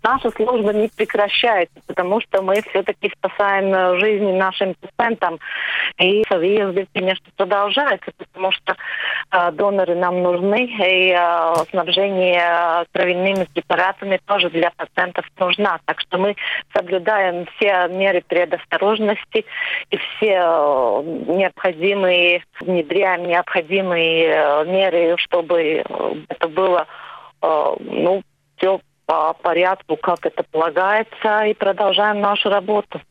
наша служба не прекращается, потому что мы все-таки спасаем жизни нашим пациентам. И выезды, конечно, продолжаются, потому что доноры нам нужны, и снабжение кровяными препаратами тоже для пациентов нужна. Так что мы соблюдаем все меры предосторожности и все внедряем необходимые меры, чтобы это было все по порядку, как это полагается, и продолжаем нашу работу.